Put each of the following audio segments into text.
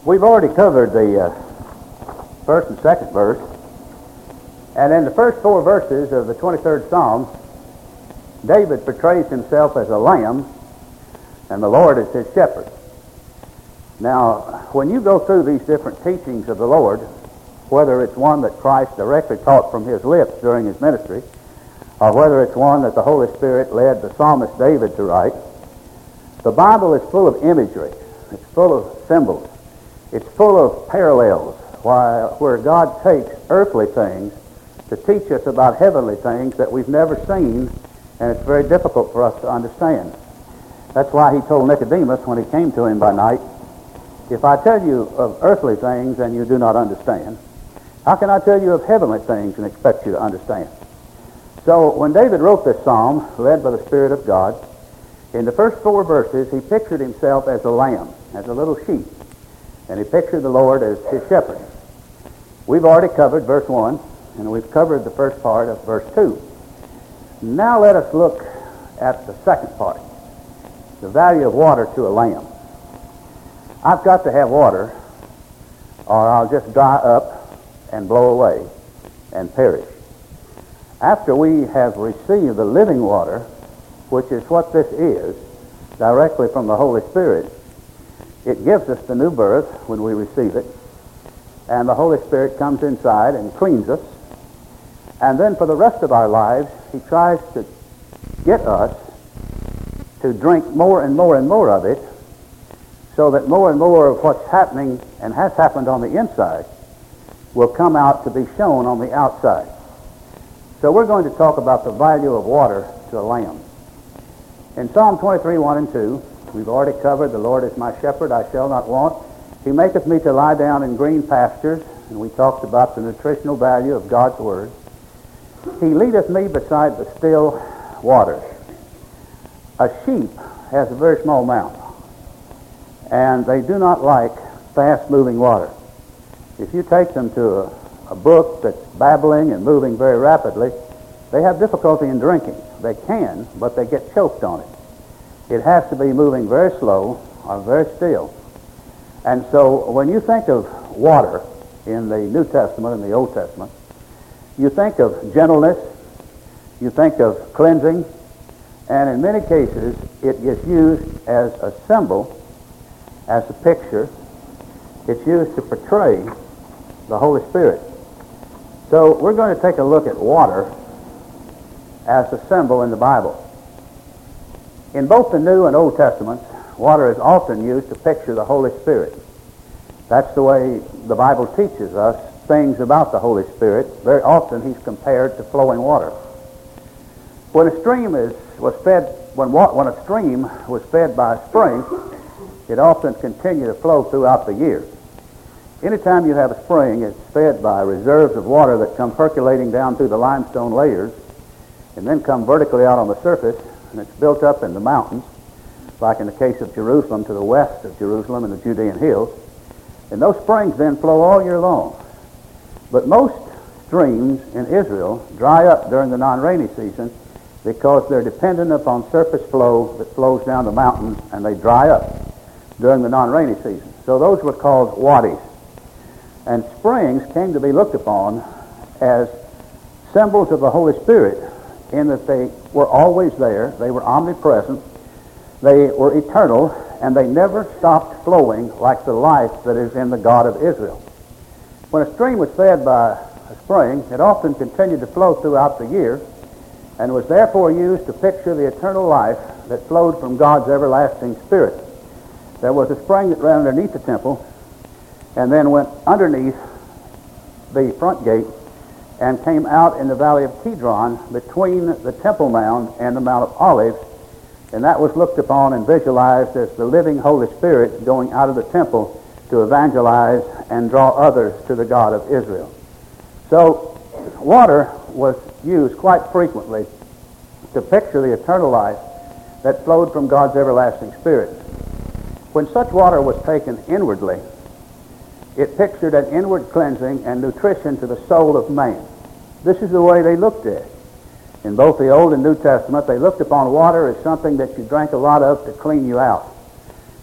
We've already covered the first and second verse, and in the first four verses of the 23rd Psalm, David portrays himself as a lamb, and the Lord is his shepherd. Now, when you go through these different teachings of the Lord, whether it's one that Christ directly taught from his lips during his ministry, or whether it's one that the Holy Spirit led the psalmist David to write, the Bible is full of imagery. It's full of symbols. It's full of parallels where God takes earthly things to teach us about heavenly things that we've never seen, and it's very difficult for us to understand. That's why he told Nicodemus when he came to him by night, if I tell you of earthly things and you do not understand, how can I tell you of heavenly things and expect you to understand? So when David wrote this psalm, led by the Spirit of God, in the first four verses he pictured himself as a lamb, as a little sheep, and he pictured the Lord as his shepherd. We've already covered verse 1, and we've covered the first part of verse 2. Now let us look at the second part, the value of water to a lamb. I've got to have water, or I'll just dry up and blow away and perish. After we have received the living water, which is what this is, directly from the Holy Spirit, it gives us the new birth when we receive it, and the Holy Spirit comes inside and cleans us, and then for the rest of our lives, he tries to get us to drink more and more and more of it, so that more and more of what's happening and has happened on the inside will come out to be shown on the outside. So we're going to talk about the value of water to a lamb. In Psalm 23, 1 and 2, we've already covered, the Lord is my shepherd, I shall not want. He maketh me to lie down in green pastures, and we talked about the nutritional value of God's Word. He leadeth me beside the still waters. A sheep has a very small mouth, and they do not like fast-moving water. If you take them to a brook that's babbling and moving very rapidly, they have difficulty in drinking. They can, but they get choked on it. It has to be moving very slow or very still. And so when you think of water in the New Testament and the Old Testament, you think of gentleness, you think of cleansing, and in many cases it is used as a symbol, as a picture. It's used to portray the Holy Spirit. So we're going to take a look at water as a symbol in the Bible. In both the New and Old Testaments, water is often used to picture the Holy Spirit. That's the way the Bible teaches us things about the Holy Spirit. Very often he's compared to flowing water. When a stream was fed by a spring, it often continued to flow throughout the year. Anytime you have a spring, it's fed by reserves of water that come percolating down through the limestone layers and then come vertically out on the surface, and it's built up in the mountains, like in the case of Jerusalem, to the west of Jerusalem in the Judean hills. And those springs then flow all year long. But most streams in Israel dry up during the non-rainy season because they're dependent upon surface flow that flows down the mountains, and they dry up during the non-rainy season. So those were called wadis. And springs came to be looked upon as symbols of the Holy Spirit in that they were always there, they were omnipresent, they were eternal, and they never stopped flowing like the life that is in the God of Israel. When a stream was fed by a spring, it often continued to flow throughout the year and was therefore used to picture the eternal life that flowed from God's everlasting Spirit. There was a spring that ran underneath the temple and then went underneath the front gate and came out in the valley of Kidron between the Temple Mount and the Mount of Olives, and that was looked upon and visualized as the living Holy Spirit going out of the temple to evangelize and draw others to the God of Israel. So water was used quite frequently to picture the eternal life that flowed from God's everlasting Spirit. When such water was taken inwardly, it pictured an inward cleansing and nutrition to the soul of man. This is the way they looked at it. In both the Old and New Testament, they looked upon water as something that you drank a lot of to clean you out.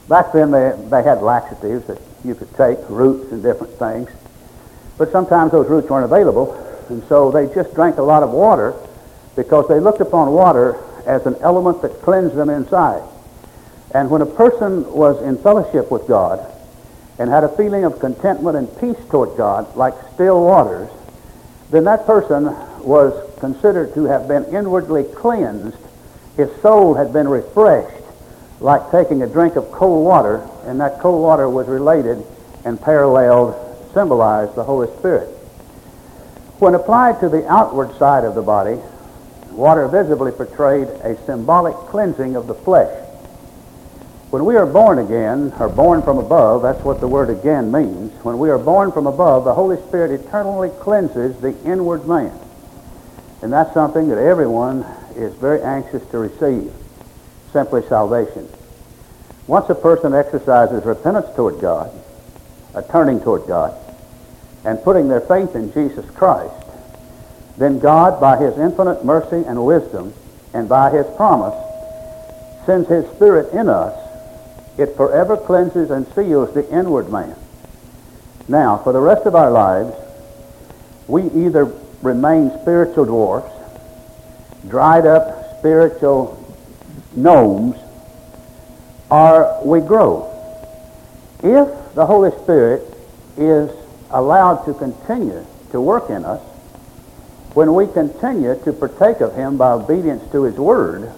Back then they had laxatives that you could take, roots and different things. But sometimes those roots weren't available, and so they just drank a lot of water because they looked upon water as an element that cleansed them inside. And when a person was in fellowship with God and had a feeling of contentment and peace toward God, like still waters, then that person was considered to have been inwardly cleansed. His soul had been refreshed, like taking a drink of cold water, and that cold water was related and paralleled, symbolized the Holy Spirit. When applied to the outward side of the body, water visibly portrayed a symbolic cleansing of the flesh. When we are born again, or born from above, that's what the word again means. When we are born from above, the Holy Spirit eternally cleanses the inward man. And that's something that everyone is very anxious to receive, simply salvation. Once a person exercises repentance toward God, a turning toward God, and putting their faith in Jesus Christ, then God, by His infinite mercy and wisdom, and by His promise, sends His Spirit in us. It forever cleanses and seals the inward man. Now, for the rest of our lives, we either remain spiritual dwarfs, dried up spiritual gnomes, or we grow. If the Holy Spirit is allowed to continue to work in us, when we continue to partake of Him by obedience to His Word,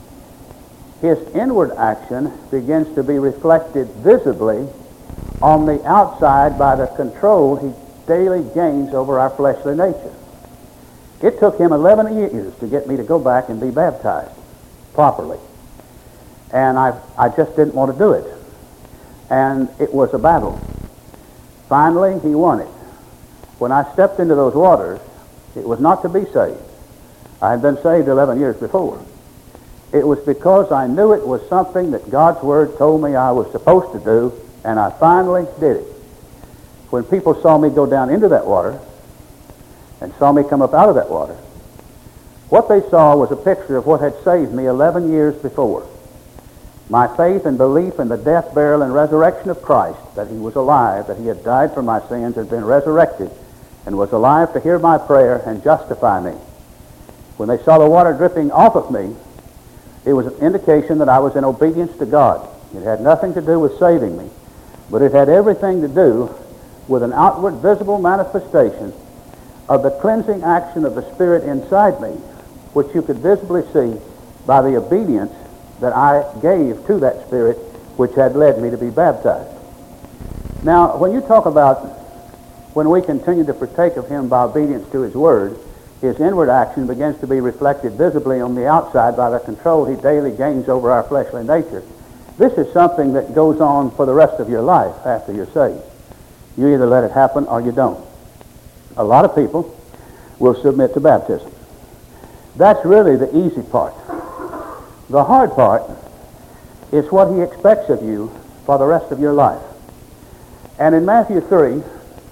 His inward action begins to be reflected visibly on the outside by the control He daily gains over our fleshly nature. It took Him 11 years to get me to go back and be baptized properly. And I just didn't want to do it. And it was a battle. Finally, He won it. When I stepped into those waters, it was not to be saved. I had been saved 11 years before. It was because I knew it was something that God's Word told me I was supposed to do, and I finally did it. When people saw me go down into that water and saw me come up out of that water, what they saw was a picture of what had saved me 11 years before. My faith and belief in the death, burial, and resurrection of Christ, that He was alive, that He had died for my sins and been resurrected, and was alive to hear my prayer and justify me. When they saw the water dripping off of me, it was an indication that I was in obedience to God. It had nothing to do with saving me, but it had everything to do with an outward visible manifestation of the cleansing action of the Spirit inside me, which you could visibly see by the obedience that I gave to that Spirit which had led me to be baptized. Now, when you talk about when we continue to partake of Him by obedience to His Word, His inward action begins to be reflected visibly on the outside by the control He daily gains over our fleshly nature. This is something that goes on for the rest of your life after you're saved. You either let it happen or you don't. A lot of people will submit to baptism. That's really the easy part. The hard part is what He expects of you for the rest of your life. And in Matthew 3,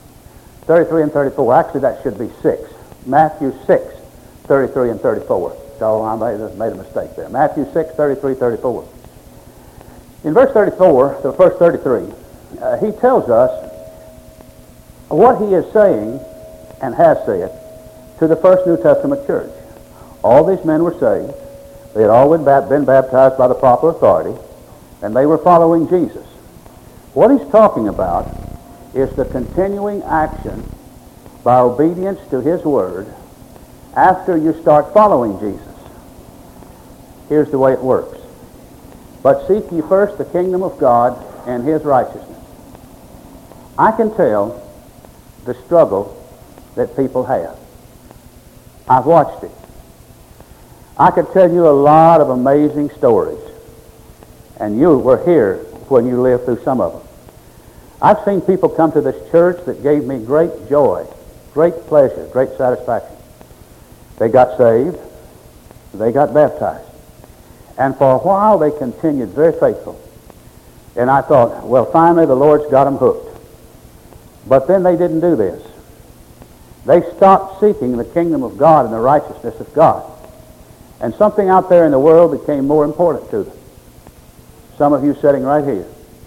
33 and 34, actually that should be 6. Matthew 6, 33 and 34. So I made a mistake there. Matthew 6, 33, 34. In verse 34, to verse 33, He tells us what He is saying and has said to the first New Testament church. All these men were saved. They had all been baptized by the proper authority, and they were following Jesus. What He's talking about is the continuing action by obedience to His Word after you start following Jesus. Here's the way it works. But seek ye first the kingdom of God and His righteousness. I can tell the struggle that people have. I've watched it. I could tell you a lot of amazing stories, and you were here when you lived through some of them. I've seen people come to this church that gave me great joy, great pleasure, great satisfaction. They got saved. They got baptized. And for a while they continued very faithful. And I thought, well, finally the Lord's got them hooked. But then they didn't do this. They stopped seeking the kingdom of God and the righteousness of God. And something out there in the world became more important to them. Some of you sitting right here.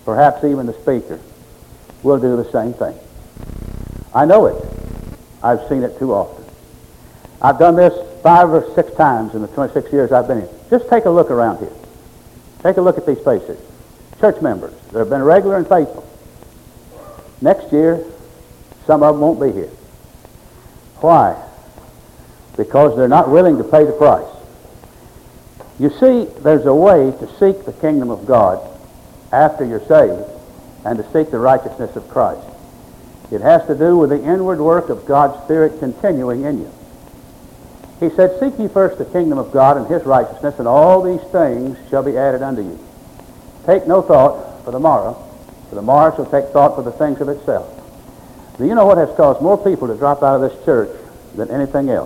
perhaps even the speaker, will do the same thing. I know it. I've seen it too often. I've done this 5 or 6 times in the 26 years I've been here. Just take a look around here. Take a look at these faces. Church members that have been regular and faithful. Next year, some of them won't be here. Why? Because they're not willing to pay the price. You see, there's a way to seek the kingdom of God after you're saved and to seek the righteousness of Christ. It has to do with the inward work of God's Spirit continuing in you. He said, "Seek ye first the kingdom of God and his righteousness, and all these things shall be added unto you. Take no thought for the morrow shall take thought for the things of itself." Do you know what has caused more people to drop out of this church than anything else?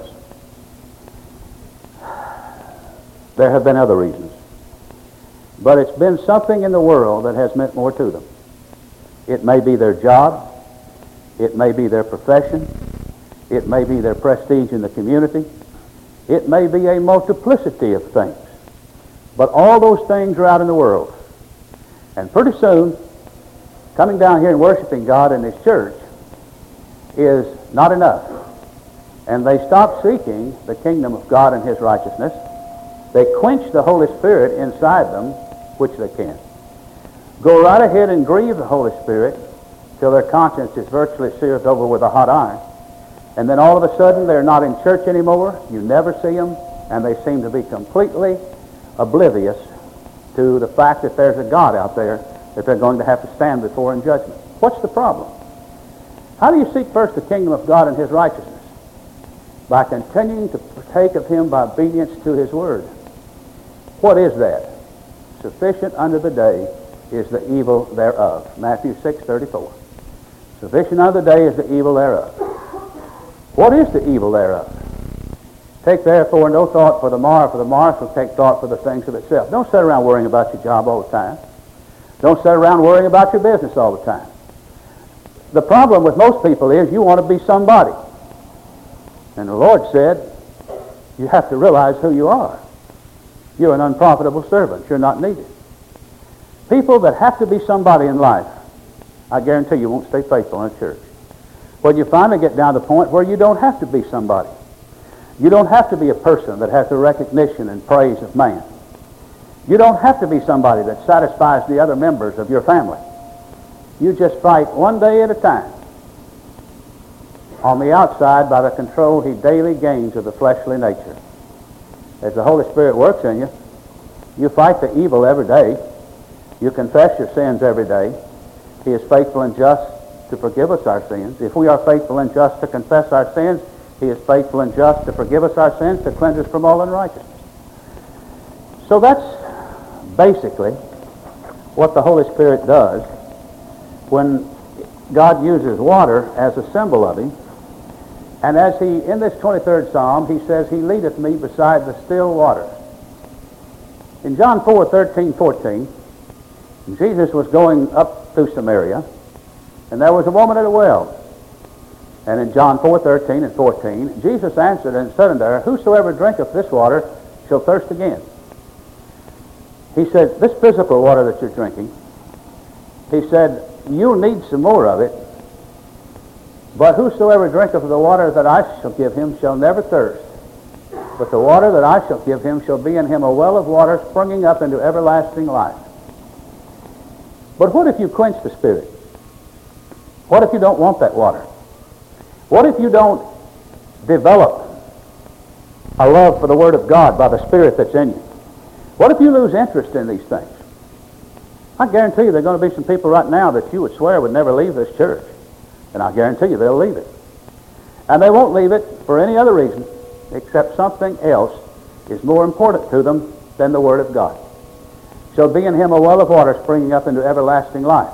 There have been other reasons. But it's been something in the world that has meant more to them. It may be their job. It may be their profession. It may be their prestige in the community. It may be a multiplicity of things. But all those things are out in the world. And pretty soon, coming down here and worshiping God in this church is not enough. And they stop seeking the kingdom of God and his righteousness. They quench the Holy Spirit inside them, which they can. Go right ahead and grieve the Holy Spirit till their conscience is virtually seared over with a hot iron. And then all of a sudden they're not in church anymore. You never see them, and they seem to be completely oblivious to the fact that there's a God out there that they're going to have to stand before in judgment. What's the problem? How do you seek first the kingdom of God and his righteousness? By continuing to partake of him by obedience to his word. What is that? Sufficient unto the day is the evil thereof. Matthew 6:34. Sufficient unto the day is the evil thereof. What is the evil thereof? Take therefore no thought for the morrow shall take thought for the things of itself. Don't sit around worrying about your job all the time. Don't sit around worrying about your business all the time. The problem with most people is you want to be somebody. And the Lord said, you have to realize who you are. You're an unprofitable servant. You're not needed. People that have to be somebody in life, I guarantee you won't stay faithful in a church. When you finally get down to the point where you don't have to be somebody. You don't have to be a person that has the recognition and praise of man. You don't have to be somebody that satisfies the other members of your family. You just fight one day at a time. On the outside, by the control he daily gains of the fleshly nature. As the Holy Spirit works in you, you fight the evil every day. You confess your sins every day. He is faithful and just to forgive us our sins. If we are faithful and just to confess our sins, he is faithful and just to forgive us our sins, to cleanse us from all unrighteousness. So that's basically what the Holy Spirit does when God uses water as a symbol of him. And as he, in this 23rd Psalm, he says, he leadeth me beside the still waters. In John 4:13-14, Jesus was going up through Samaria, and there was a woman at a well. And in John 4:13 and 14, Jesus answered and said unto her, whosoever drinketh this water shall thirst again. He said, this physical water that you're drinking, he said, you'll need some more of it, but whosoever drinketh of the water that I shall give him shall never thirst. But the water that I shall give him shall be in him a well of water springing up into everlasting life. But what if you quench the Spirit? What if you don't want that water? What if you don't develop a love for the Word of God by the Spirit that's in you? What if you lose interest in these things? I guarantee you there are going to be some people right now that you would swear would never leave this church. And I guarantee you they'll leave it. And they won't leave it for any other reason except something else is more important to them than the Word of God. Shall be in him a well of water springing up into everlasting life.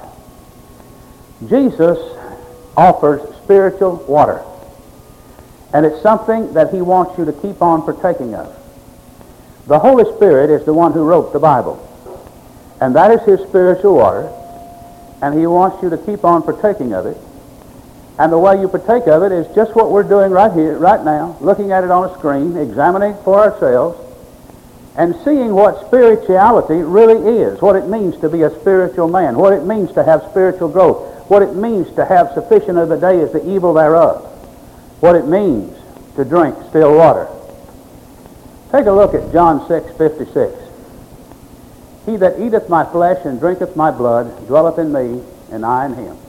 Jesus offers spiritual water. And it's something that he wants you to keep on partaking of. The Holy Spirit is the one who wrote the Bible. And that is his spiritual water. And he wants you to keep on partaking of it. And the way you partake of it is just what we're doing right here, right now, looking at it on a screen, examining it for ourselves, and seeing what spirituality really is, what it means to be a spiritual man, what it means to have spiritual growth, what it means to have sufficient of the day as the evil thereof, what it means to drink still water. Take a look at John 6:56. He that eateth my flesh and drinketh my blood dwelleth in me, and I in him.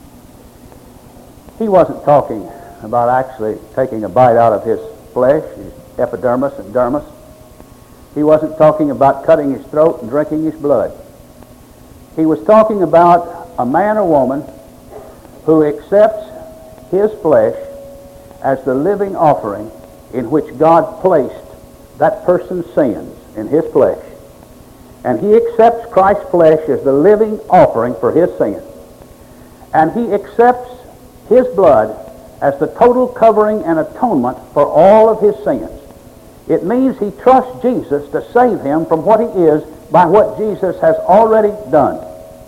He wasn't talking about actually taking a bite out of his flesh, his epidermis and dermis. He wasn't talking about cutting his throat and drinking his blood. He was talking about a man or woman who accepts his flesh as the living offering in which God placed that person's sins in his flesh. And he accepts Christ's flesh as the living offering for his sins. And he accepts his blood as the total covering and atonement for all of his sins. It means he trusts Jesus to save him from what he is by what Jesus has already done.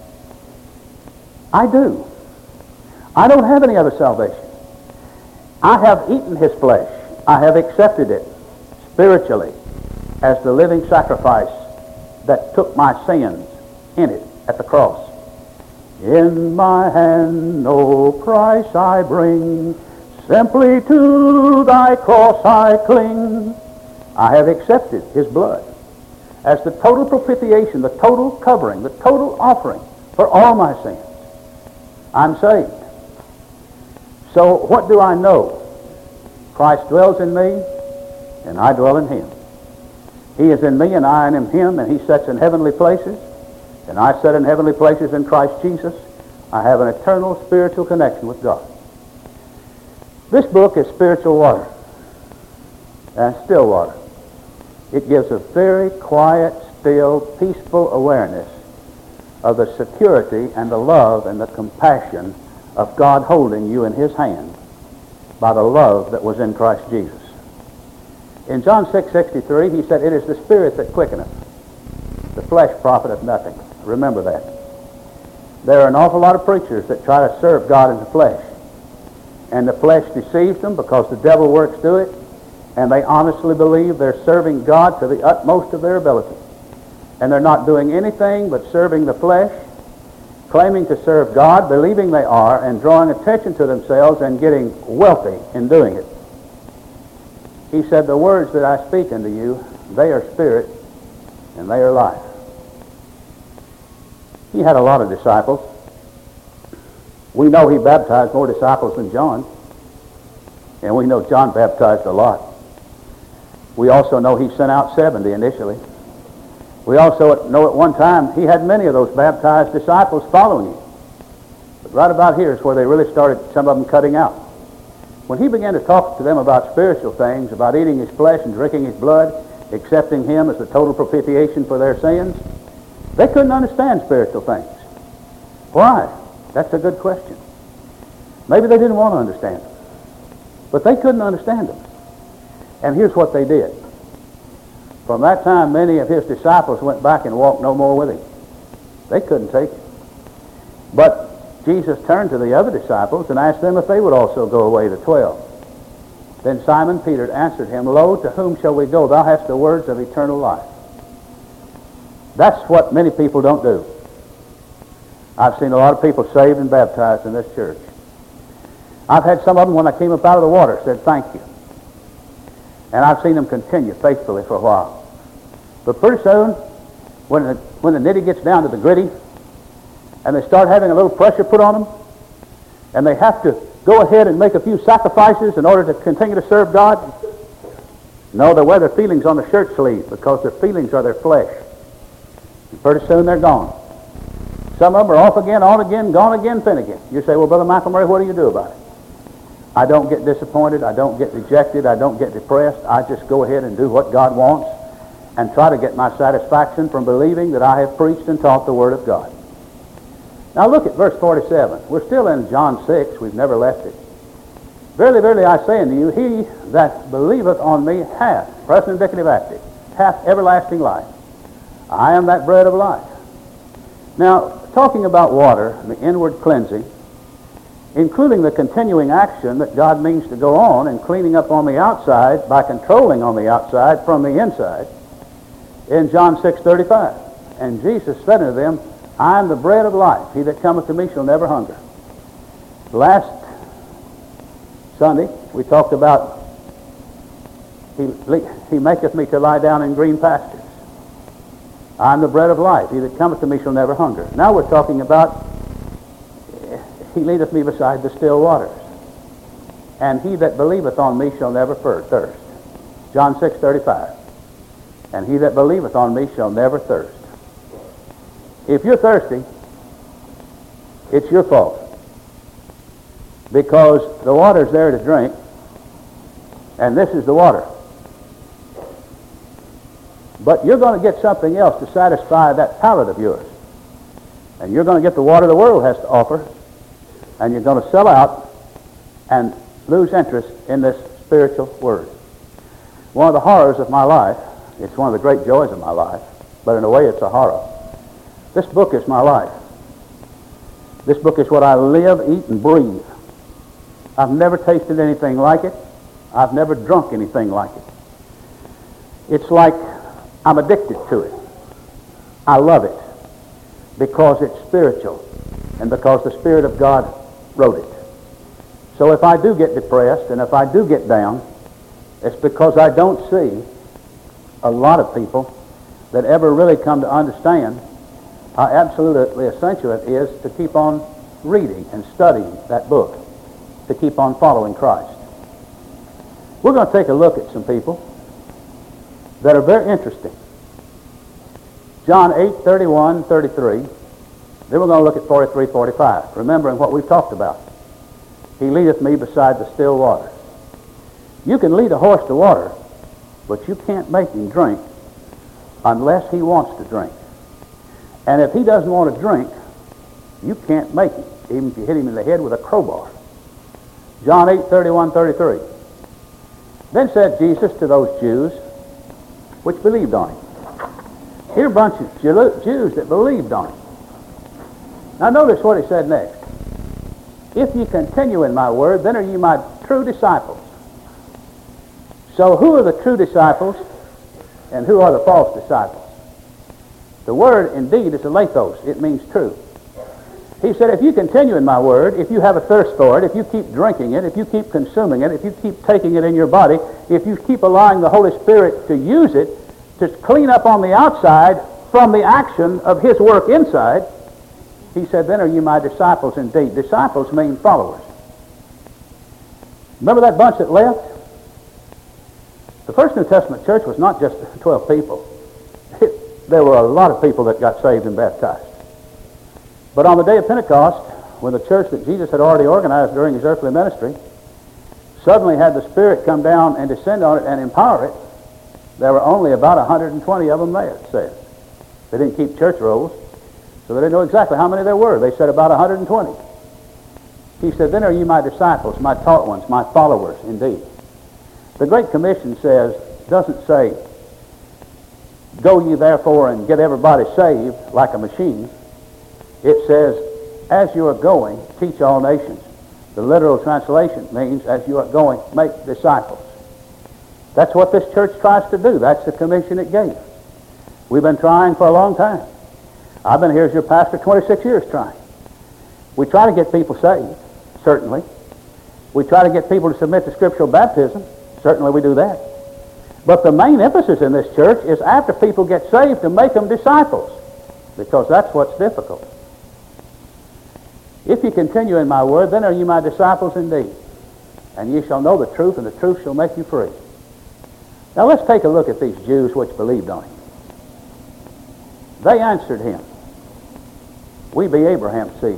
I do. I don't have any other salvation. I have eaten his flesh. I have accepted it spiritually as the living sacrifice that took my sins in it at the cross. In my hand, O Christ, I bring, simply to thy cross I cling. I have accepted his blood as the total propitiation, the total covering, the total offering for all my sins. I'm saved. So what do I know? Christ dwells in me, and I dwell in him. He is in me, and I am in him, and he sits in heavenly places, and I sit in heavenly places in Christ Jesus. I have an eternal spiritual connection with God. This book is spiritual water, and still water. It gives a very quiet, still, peaceful awareness of the security and the love and the compassion of God holding you in his hand by the love that was in Christ Jesus. In John 6:63, he said, "It is the Spirit that quickeneth. The flesh profiteth nothing." Remember that. There are an awful lot of preachers that try to serve God in the flesh. And the flesh deceives them because the devil works through it, and they honestly believe they're serving God to the utmost of their ability. And they're not doing anything but serving the flesh, claiming to serve God, believing they are, and drawing attention to themselves and getting wealthy in doing it. He said, "The words that I speak unto you, they are spirit, and they are life." He had a lot of disciples. We know he baptized more disciples than John, and we know John baptized a lot. We also know he sent out 70 initially. We also know at one time he had many of those baptized disciples following him. But right about here is where they really started, some of them cutting out. When he began to talk to them about spiritual things, about eating his flesh and drinking his blood, accepting him as the total propitiation for their sins, they couldn't understand spiritual things. Why? That's a good question. Maybe they didn't want to understand them, but they couldn't understand them. And here's what they did. From that time, many of his disciples went back and walked no more with him. They couldn't take it. But Jesus turned to the other disciples and asked them if they would also go away, the 12. Then Simon Peter answered him, "Lo, to whom shall we go? Thou hast the words of eternal life." That's what many people don't do. I've seen a lot of people saved and baptized in this church. I've had some of them, when I came up out of the water, said thank you. And I've seen them continue faithfully for a while. But pretty soon, when the nitty gets down to the gritty, and they start having a little pressure put on them, and they have to go ahead and make a few sacrifices in order to continue to serve God, no, they wear their feelings on the shirt sleeve because their feelings are their flesh. And pretty soon they're gone. Some of them are off again, on again, gone again, fin again. You say, "Well, Brother McElmurray, what do you do about it?" I don't get disappointed. I don't get rejected. I don't get depressed. I just go ahead and do what God wants and try to get my satisfaction from believing that I have preached and taught the Word of God. Now look at verse 47. We're still in John 6. We've never left it. "Verily, verily, I say unto you, he that believeth on me hath," present indicative active, "hath everlasting life. I am that bread of life." Now, talking about water, the inward cleansing, including the continuing action that God means to go on in cleaning up on the outside by controlling on the outside from the inside, in John 6:35. And Jesus said unto them, I am the bread of life. He that cometh to me shall never hunger. Last Sunday, we talked about He maketh me to lie down in green pastures. I am the bread of life. He that cometh to me shall never hunger. Now we're talking about He leadeth me beside the still waters. And he that believeth on me shall never thirst. John 6:35. And he that believeth on me shall never thirst. If you're thirsty, it's your fault. Because the water's there to drink, and this is the water. But you're going to get something else to satisfy that palate of yours. And you're going to get the water the world has to offer, and you're going to sell out and lose interest in this spiritual word. One of the horrors of my life, it's one of the great joys of my life, but in a way it's a horror. This book is my life. This book is what I live, eat, and breathe. I've never tasted anything like it. I've never drunk anything like it. It's like I'm addicted to it. I love it because it's spiritual and because the Spirit of God wrote it. So if I do get depressed and if I do get down, it's because I don't see a lot of people that ever really come to understand how absolutely essential it is to keep on reading and studying that book, to keep on following Christ. We're going to take a look at some people that are very interesting. John 8:31-33. Then we're going to look at 43-45, remembering what we've talked about. He leadeth me beside the still waters. You can lead a horse to water, but you can't make him drink unless he wants to drink. And if he doesn't want to drink, you can't make him, even if you hit him in the head with a crowbar. John 8:31-33. Then said Jesus to those Jews which believed on him. Here are a bunch of Jews that believed on him. Now notice what he said next. If ye continue in my word, then are ye my true disciples. So who are the true disciples and who are the false disciples? The word indeed is aleithos. It means true. He said, if you continue in my word, if you have a thirst for it, if you keep drinking it, if you keep consuming it, if you keep taking it in your body, if you keep allowing the Holy Spirit to use it to clean up on the outside from the action of his work inside, he said, then are you my disciples indeed. Disciples mean followers. Remember that bunch that left? The first New Testament church was not just 12 people. There were a lot of people that got saved and baptized. But on the day of Pentecost, when the church that Jesus had already organized during his earthly ministry suddenly had the Spirit come down and descend on it and empower it, there were only about 120 of them there, it says. They didn't keep church rolls, so they didn't know exactly how many there were. They said about 120. He said, then are you my disciples, my taught ones, my followers indeed. The Great Commission doesn't say, go ye therefore and get everybody saved like a machine. It says, as you are going, teach all nations. The literal translation means, as you are going, make disciples. That's what this church tries to do. That's the commission it gave. We've been trying for a long time. I've been here as your pastor 26 years trying. We try to get people saved, certainly. We try to get people to submit to scriptural baptism. Certainly we do that. But the main emphasis in this church is after people get saved to make them disciples, because that's what's difficult. If you continue in my word, then are you my disciples indeed. And ye shall know the truth, and the truth shall make you free. Now let's take a look at these Jews which believed on him. They answered him, we be Abraham's seed.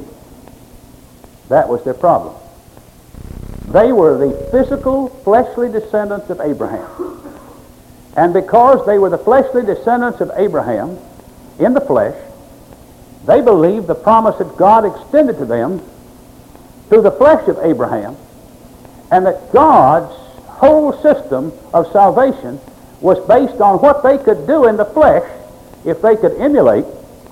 That was their problem. They were the physical, fleshly descendants of Abraham. And because they were the fleshly descendants of Abraham in the flesh, they believed the promise that God extended to them through the flesh of Abraham, and that God's whole system of salvation was based on what they could do in the flesh if they could imitate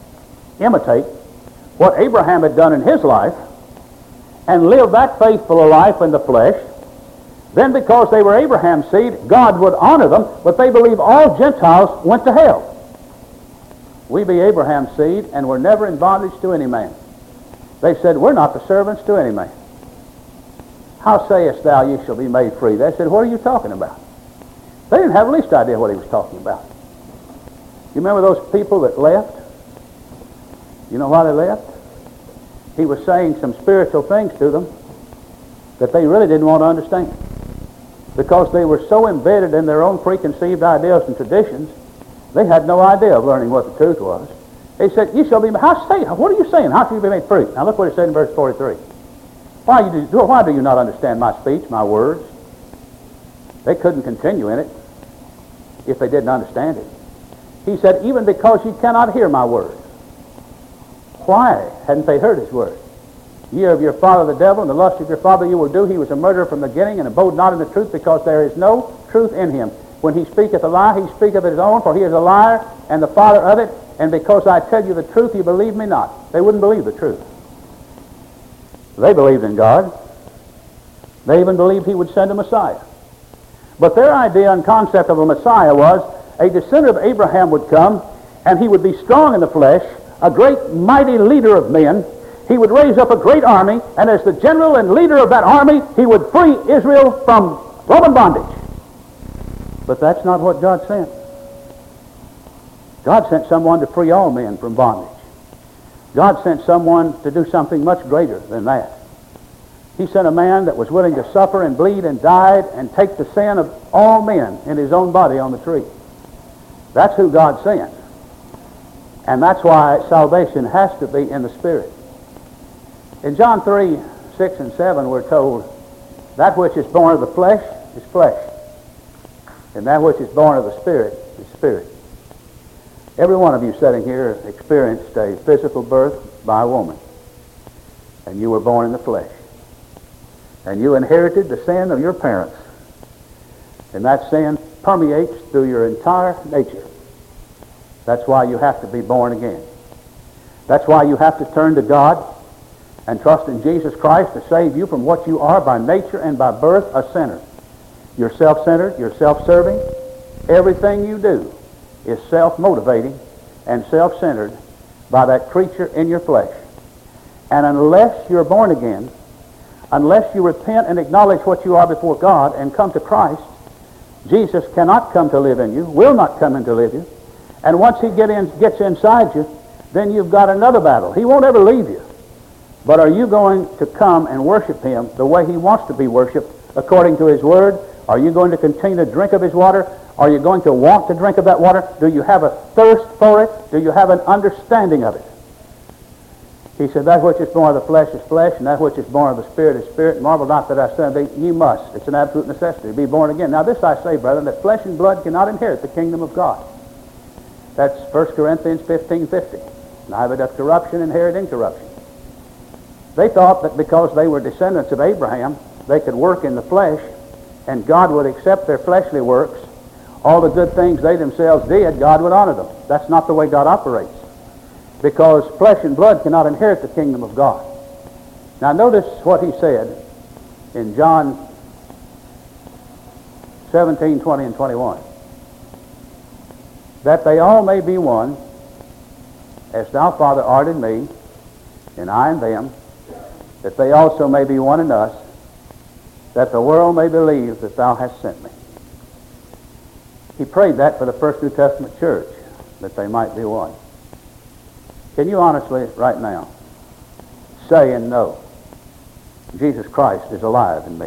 what Abraham had done in his life and live that faithful a life in the flesh. Then because they were Abraham's seed, God would honor them, but they believe all Gentiles went to hell. We be Abraham's seed, and we're never in bondage to any man. They said, we're not the servants to any man. How sayest thou, ye shall be made free? They said, what are you talking about? They didn't have the least idea what he was talking about. You remember those people that left? You know why they left? He was saying some spiritual things to them that they really didn't want to understand, because they were so embedded in their own preconceived ideas and traditions, they had no idea of learning what the truth was. He said, "You shall be." What are you saying? How shall you be made free? Now look what it said in verse 43. Why do you not understand my speech, my words? They couldn't continue in it if they didn't understand it. He said, even because you cannot hear my word. Why hadn't they heard his word? Ye are of your father the devil, and the lust of your father you will do. He was a murderer from the beginning, and abode not in the truth, because there is no truth in him. When he speaketh a lie, he speaketh of his own, for he is a liar and the father of it. And because I tell you the truth, you believe me not. They wouldn't believe the truth. They believed in God. They even believed he would send a Messiah. But their idea and concept of a Messiah was a descendant of Abraham would come, and he would be strong in the flesh, a great mighty leader of men. He would raise up a great army, and as the general and leader of that army, he would free Israel from Roman bondage. But that's not what God sent. God sent someone to free all men from bondage. God sent someone to do something much greater than that. He sent a man that was willing to suffer and bleed and die and take the sin of all men in his own body on the tree. That's who God sent. And that's why salvation has to be in the Spirit. In John 3, 6 and 7, we're told, that which is born of the flesh is flesh, and that which is born of the Spirit is spirit. Every one of you sitting here experienced a physical birth by a woman, and you were born in the flesh. And you inherited the sin of your parents, and that sin permeates through your entire nature. That's why you have to be born again. That's why you have to turn to God and trust in Jesus Christ to save you from what you are by nature and by birth, a sinner. You're self-centered, you're self-serving. Everything you do is self-motivating and self-centered by that creature in your flesh. And unless you're born again, unless you repent and acknowledge what you are before God and come to Christ, Jesus cannot come to live in you, will not come in to live you. And once he gets inside you, then you've got another battle. He won't ever leave you. But are you going to come and worship him the way he wants to be worshipped, according to his word? Are you going to continue to drink of his water? Are you going to want to drink of that water? Do you have a thirst for it? Do you have an understanding of it? He said, that which is born of the flesh is flesh, and that which is born of the Spirit is spirit. Marvel not that I said, you must. It's an absolute necessity to be born again. Now this I say, brethren, that flesh and blood cannot inherit the kingdom of God. That's 1 Corinthians 15:50. Neither doth corruption inherit incorruption. They thought that because they were descendants of Abraham, they could work in the flesh, and God would accept their fleshly works. All the good things they themselves did, God would honor them. That's not the way God operates, because flesh and blood cannot inherit the kingdom of God. Now notice what he said in John 17, 20 and 21. That they all may be one, as thou, Father, art in me, and I in them, that they also may be one in us, that the world may believe that thou hast sent me. He prayed that for the first New Testament church, that they might be one. Can you honestly, right now, say and know, Jesus Christ is alive in me?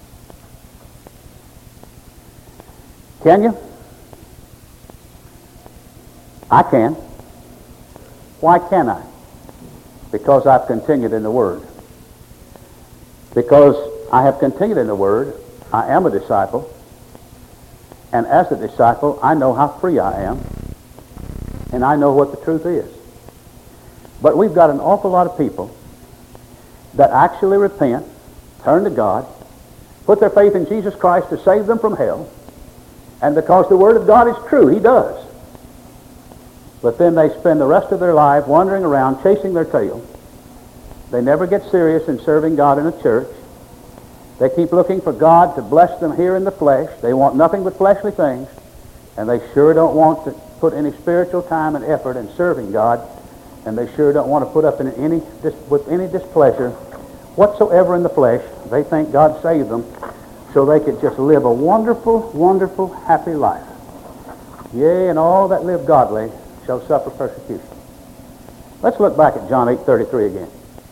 Can you? I can. Why can I? Because I've continued in the Word. Because I have continued in the Word, I am a disciple, and as a disciple, I know how free I am, and I know what the truth is. But we've got an awful lot of people that actually repent, turn to God, put their faith in Jesus Christ to save them from hell, and because the Word of God is true, He does. But then they spend the rest of their life wandering around, chasing their tail. They never get serious in serving God in a church. They keep looking for God to bless them here in the flesh. They want nothing but fleshly things, and they sure don't want to put any spiritual time and effort in serving God, and they sure don't want to put up with any displeasure whatsoever in the flesh. They think God saved them so they could just live a wonderful, wonderful, happy life. Yea, and all that live godly shall suffer persecution. Let's look back at John 8:33 again.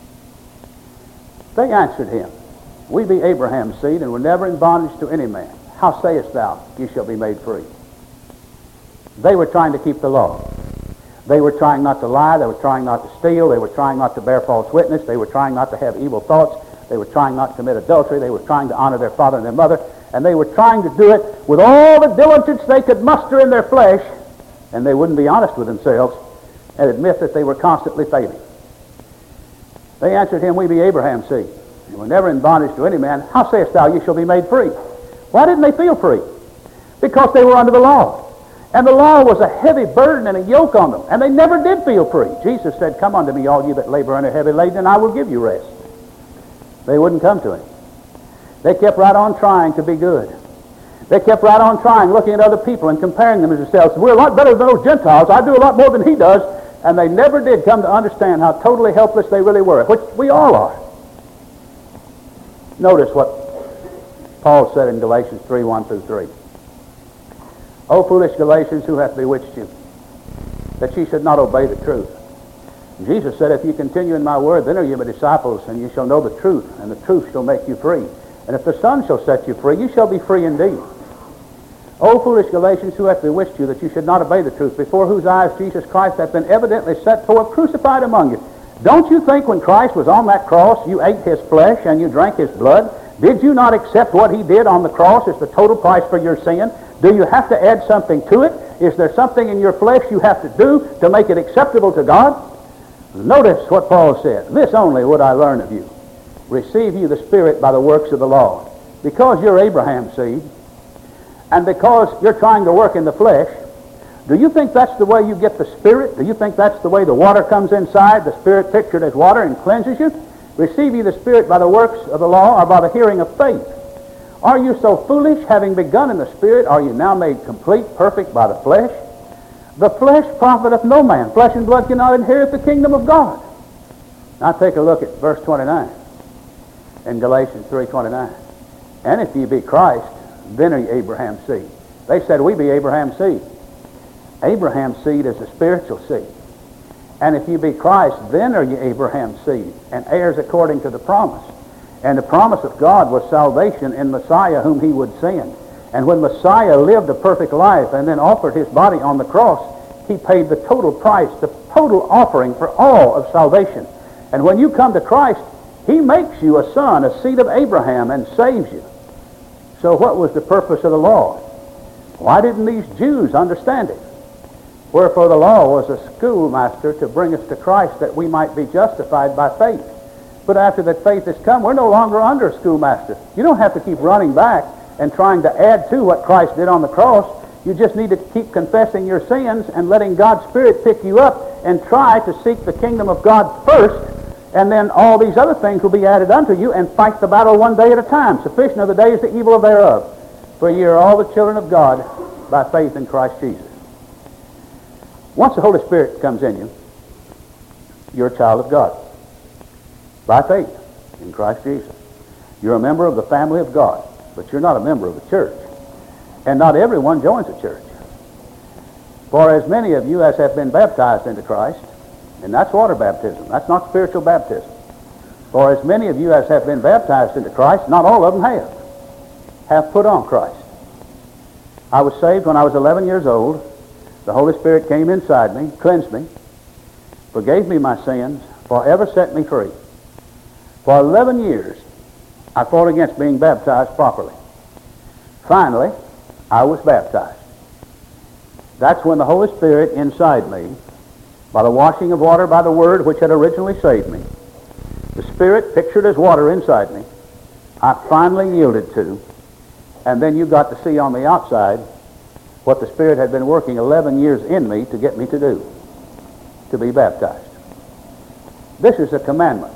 They answered him, We be Abraham's seed, and were never in bondage to any man. How sayest thou, ye shall be made free? They were trying to keep the law. They were trying not to lie. They were trying not to steal. They were trying not to bear false witness. They were trying not to have evil thoughts. They were trying not to commit adultery. They were trying to honor their father and their mother. And they were trying to do it with all the diligence they could muster in their flesh. And they wouldn't be honest with themselves and admit that they were constantly failing. They answered him, We be Abraham's seed, and were never in bondage to any man. How sayest thou, ye shall be made free? Why didn't they feel free? Because they were under the law. And the law was a heavy burden and a yoke on them. And they never did feel free. Jesus said, Come unto me, all you that labor and are heavy laden, and I will give you rest. They wouldn't come to him. They kept right on trying to be good. They kept right on trying, looking at other people and comparing them to themselves. We're a lot better than those Gentiles. I do a lot more than he does. And they never did come to understand how totally helpless they really were, which we all are. Notice what Paul said in Galatians 3:1-3. O foolish Galatians, who hath bewitched you, that ye should not obey the truth? And Jesus said, If ye continue in my word, then are ye my disciples, and ye shall know the truth, and the truth shall make you free. And if the Son shall set you free, ye shall be free indeed. O foolish Galatians, who hath bewitched you, that you should not obey the truth, before whose eyes Jesus Christ hath been evidently set forth crucified among you? Don't you think when Christ was on that cross, you ate his flesh and you drank his blood? Did you not accept what he did on the cross as the total price for your sin? Do you have to add something to it? Is there something in your flesh you have to do to make it acceptable to God? Notice what Paul said. This only would I learn of you. Receive you the Spirit by the works of the law. Because you're Abraham's seed, and because you're trying to work in the flesh, do you think that's the way you get the Spirit? Do you think that's the way the water comes inside, the Spirit pictured as water, and cleanses you? Receive you the Spirit by the works of the law, or by the hearing of faith? Are you so foolish, having begun in the Spirit, are you now made complete, perfect by the flesh? The flesh profiteth no man. Flesh and blood cannot inherit the kingdom of God. Now take a look at verse 29 in Galatians 3:29. And if ye be Christ, then are ye Abraham's seed. They said, We be Abraham's seed. Abraham's seed is a spiritual seed. And if you be Christ, then are ye Abraham's seed, and heirs according to the promise. And the promise of God was salvation in Messiah whom he would send. And when Messiah lived a perfect life and then offered his body on the cross, he paid the total price, the total offering for all of salvation. And when you come to Christ, he makes you a son, a seed of Abraham, and saves you. So what was the purpose of the law? Why didn't these Jews understand it? Wherefore the law was a schoolmaster to bring us to Christ, that we might be justified by faith. But after that faith has come, we're no longer under a schoolmaster. You don't have to keep running back and trying to add to what Christ did on the cross. You just need to keep confessing your sins and letting God's Spirit pick you up and try to seek the kingdom of God first, and then all these other things will be added unto you, and fight the battle one day at a time. Sufficient are the days the evil thereof. For ye are all the children of God by faith in Christ Jesus. Once the Holy Spirit comes in you, you're a child of God. By faith in Christ Jesus. You're a member of the family of God, but you're not a member of the church. And not everyone joins the church. For as many of you as have been baptized into Christ, and that's water baptism, that's not spiritual baptism. For as many of you as have been baptized into Christ, not all of them have put on Christ. I was saved when I was 11 years old. The Holy Spirit came inside me, cleansed me, forgave me my sins, forever set me free. For 11 years, I fought against being baptized properly. Finally, I was baptized. That's when the Holy Spirit inside me, by the washing of water by the Word which had originally saved me, the Spirit pictured as water inside me, I finally yielded to, and then you got to see on the outside what the Spirit had been working 11 years in me to get me to do, to be baptized. This is a commandment.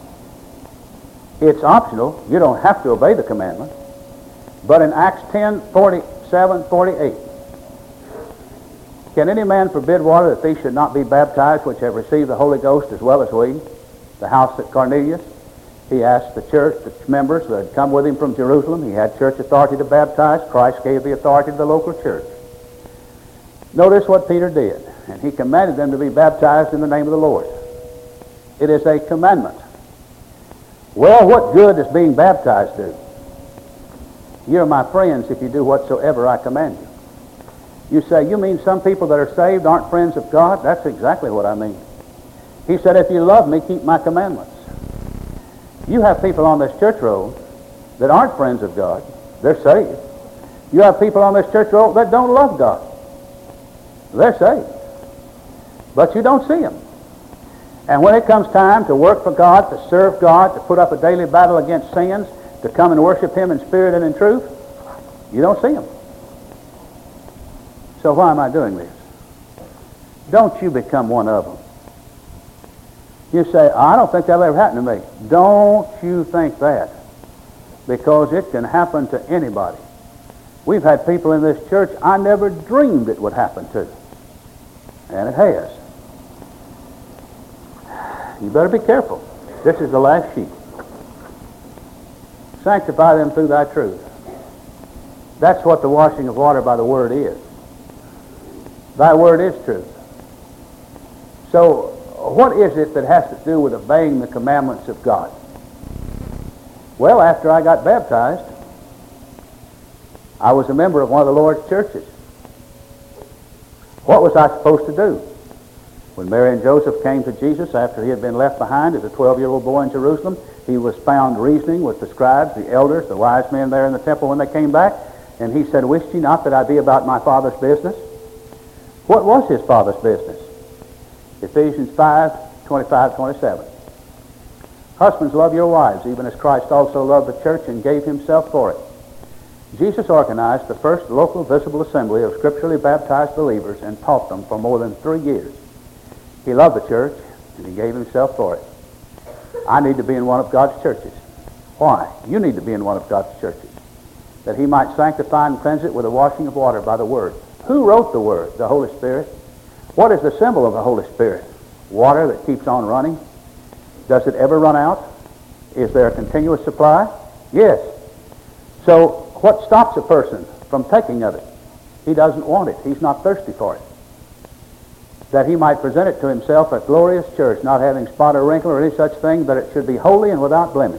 It's optional. You don't have to obey the commandment. But in Acts 10:47-48, Can any man forbid water that these should not be baptized, which have received the Holy Ghost as well as we? The house at Cornelius, he asked the church, the members that had come with him from Jerusalem. He had church authority to baptize. Christ gave the authority to the local church. Notice what Peter did. And he commanded them to be baptized in the name of the Lord. It is a commandment. Well, what good does being baptized do? You're my friends if you do whatsoever I command you. You say, you mean some people that are saved aren't friends of God? That's exactly what I mean. He said, if you love me, keep my commandments. You have people on this church roll that aren't friends of God. They're saved. You have people on this church roll that don't love God. They're saved. But you don't see them. And when it comes time to work for God, to serve God, to put up a daily battle against sins, to come and worship Him in spirit and in truth, you don't see them. So why am I doing this? Don't you become one of them. You say, I don't think that'll ever happen to me. Don't you think that. Because it can happen to anybody. We've had people in this church I never dreamed it would happen to. And it has. You better be careful. This is the last sheet. Sanctify them through thy truth. That's what the washing of water by the Word is. Thy Word is truth. So, what is it that has to do with obeying the commandments of God? Well, after I got baptized, I was a member of one of the Lord's churches. What was I supposed to do? When Mary and Joseph came to Jesus after he had been left behind as a 12-year-old boy in Jerusalem, he was found reasoning with the scribes, the elders, the wise men there in the temple when they came back, and he said, "Wist ye not that I be about my Father's business?" What was his Father's business? Ephesians 5:25-27. Husbands, love your wives, even as Christ also loved the church and gave himself for it. Jesus organized the first local visible assembly of scripturally baptized believers and taught them for more than 3 years. He loved the church, and he gave himself for it. I need to be in one of God's churches. Why? You need to be in one of God's churches, that he might sanctify and cleanse it with the washing of water by the Word. Who wrote the Word? The Holy Spirit. What is the symbol of the Holy Spirit? Water that keeps on running. Does it ever run out? Is there a continuous supply? Yes. So what stops a person from taking of it? He doesn't want it. He's not thirsty for it. That he might present it to himself a glorious church, not having spot or wrinkle or any such thing, but it should be holy and without blemish.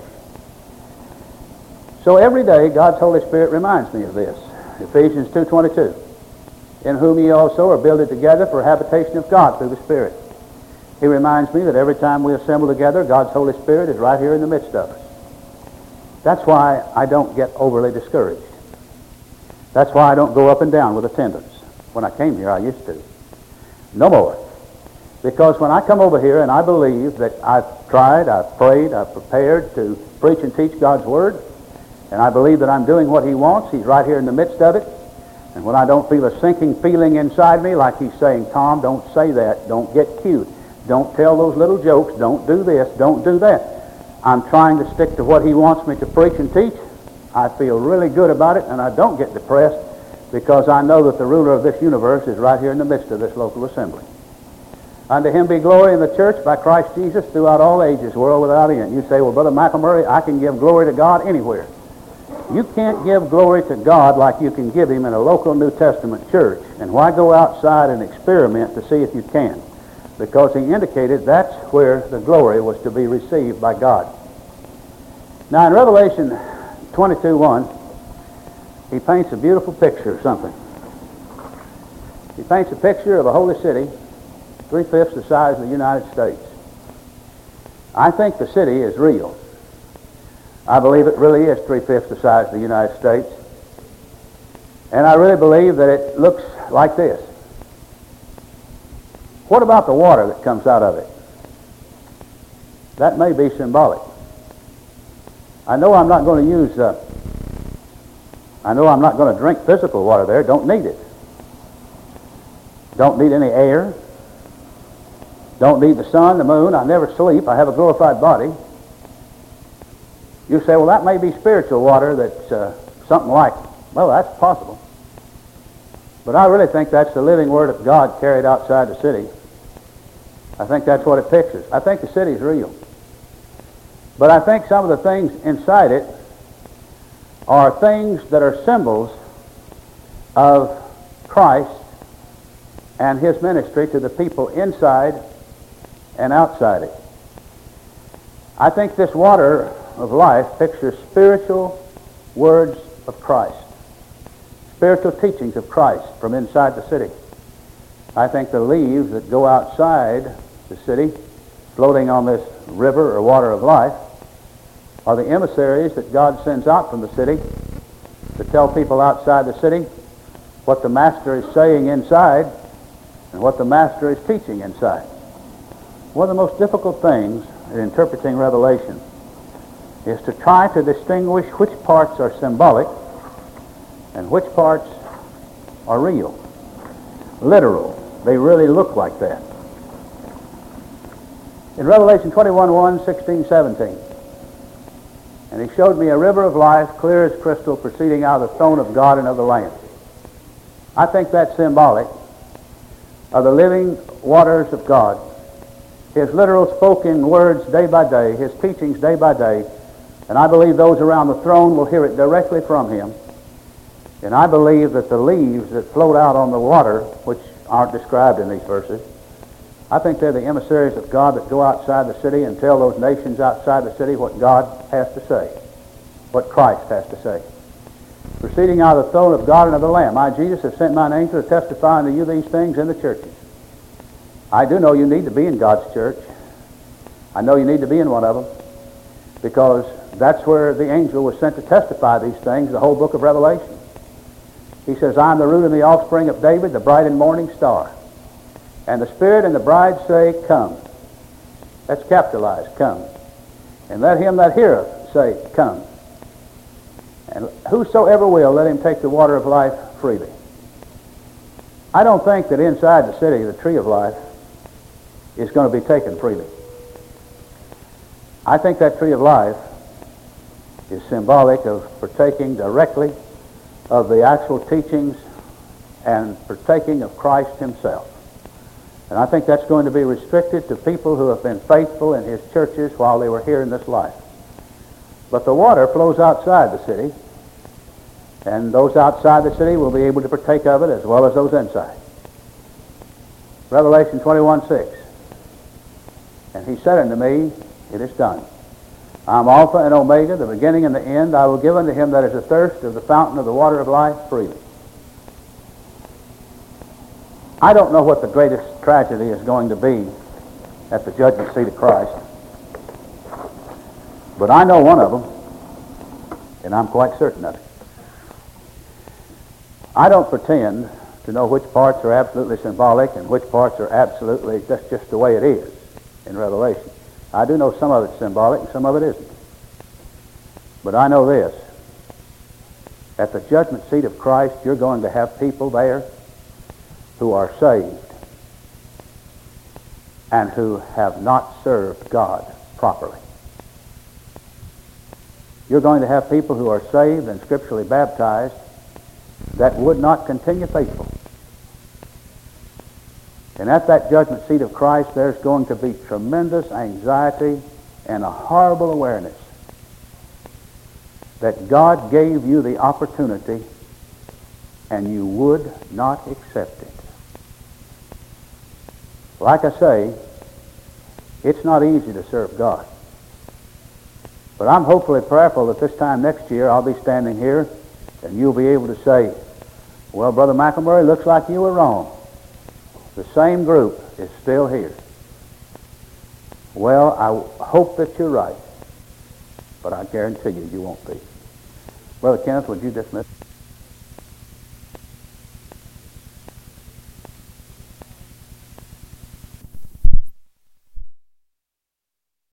So every day God's Holy Spirit reminds me of this. Ephesians 2:22. In whom ye also are builded together for habitation of God through the Spirit. He reminds me that every time we assemble together, God's Holy Spirit is right here in the midst of us. That's why I don't get overly discouraged. That's why I don't go up and down with attendance. When I came here, I used to. No more. Because when I come over here and I believe that I've tried, I've prayed, I've prepared to preach and teach God's Word, and I believe that I'm doing what He wants, He's right here in the midst of it, and when I don't feel a sinking feeling inside me, like He's saying, Tom, don't say that, don't get cute, don't tell those little jokes, don't do this, don't do that. I'm trying to stick to what He wants me to preach and teach. I feel really good about it, and I don't get depressed because I know that the ruler of this universe is right here in the midst of this local assembly. Unto Him be glory in the church by Christ Jesus throughout all ages, world without end. You say, well, Brother McElmurray, I can give glory to God anywhere. You can't give glory to God like you can give Him in a local New Testament church. And why go outside and experiment to see if you can? Because He indicated that's where the glory was to be received by God. Now in Revelation 22:1, He paints a beautiful picture of something. He paints a picture of a holy city, 3/5 the size of the United States. I think the city is real. I believe it really is 3/5 the size of the United States. And I really believe that it looks like this. What about the water that comes out of it? That may be symbolic. I know I'm not going to use, I know I'm not going to drink physical water there. Don't need it. Don't need any air. Don't need the sun, the moon. I never sleep. I have a glorified body. You say, well, that may be spiritual water that's something like, well, that's possible. But I really think that's the living Word of God carried outside the city. I think that's what it pictures. I think the city's real. But I think some of the things inside it are things that are symbols of Christ and His ministry to the people inside and outside it. I think this water of life pictures spiritual words of Christ, spiritual teachings of Christ from inside the city. I think the leaves that go outside the city, floating on this river or water of life, are the emissaries that God sends out from the city to tell people outside the city what the Master is saying inside and what the Master is teaching inside. One of the most difficult things in interpreting Revelation is to try to distinguish which parts are symbolic and which parts are real, literal. They really look like that. In Revelation 21:1, 16, 17, and He showed me a river of life, clear as crystal, proceeding out of the throne of God and of the Lamb. I think that's symbolic of the living waters of God, His literal spoken words day by day, His teachings day by day, and I believe those around the throne will hear it directly from Him. And I believe that the leaves that float out on the water, which aren't described in these verses, I think they're the emissaries of God that go outside the city and tell those nations outside the city what God has to say, what Christ has to say. Proceeding out of the throne of God and of the Lamb, I, Jesus, have sent mine angel to testify unto you these things in the churches. I do know you need to be in God's church. I know you need to be in one of them, because that's where the angel was sent to testify these things, the whole book of Revelation. He says, I am the root and the offspring of David, the bright and morning star. And the Spirit and the bride say, come. That's capitalized, come. And let him that heareth say, come. And whosoever will, let him take the water of life freely. I don't think that inside the city, the tree of life is going to be taken freely. I think that tree of life is symbolic of partaking directly of the actual teachings and partaking of Christ Himself. And I think that's going to be restricted to people who have been faithful in His churches while they were here in this life. But the water flows outside the city, and those outside the city will be able to partake of it as well as those inside. Revelation 21:6. And He said unto me, it is done. I am Alpha and Omega, the beginning and the end. I will give unto him that is athirst of the fountain of the water of life freely. I don't know what the greatest tragedy is going to be at the judgment seat of Christ, but I know one of them, and I'm quite certain of it. I don't pretend to know which parts are absolutely symbolic and which parts are absolutely just the way it is in Revelation. I do know some of it's symbolic and some of it isn't. But I know this. At the judgment seat of Christ, you're going to have people there who are saved and who have not served God properly. You're going to have people who are saved and scripturally baptized that would not continue faithful. And at that judgment seat of Christ, there's going to be tremendous anxiety and a horrible awareness that God gave you the opportunity and you would not accept it. Like I say, it's not easy to serve God. But I'm hopefully prayerful that this time next year I'll be standing here and you'll be able to say, well, Brother McElmurray, looks like you were wrong. The same group is still here. Well, I hope that you're right, but I guarantee you, you won't be. Brother Kenneth, would you dismiss?